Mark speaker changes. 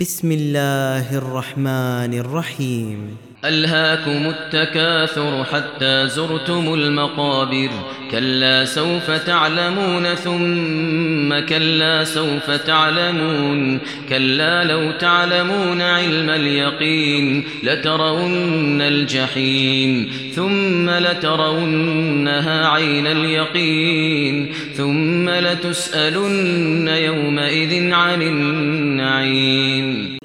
Speaker 1: بسم الله الرحمن الرحيم.
Speaker 2: ألهاكم التكاثر حتى زرتم المقابر. كلا سوف تعلمون ثم كلا سوف تعلمون. كلا لو تعلمون علم اليقين لترون الجحيم ثم لترونها عين اليقين ثم لتسألن يومئذ عن النعيم.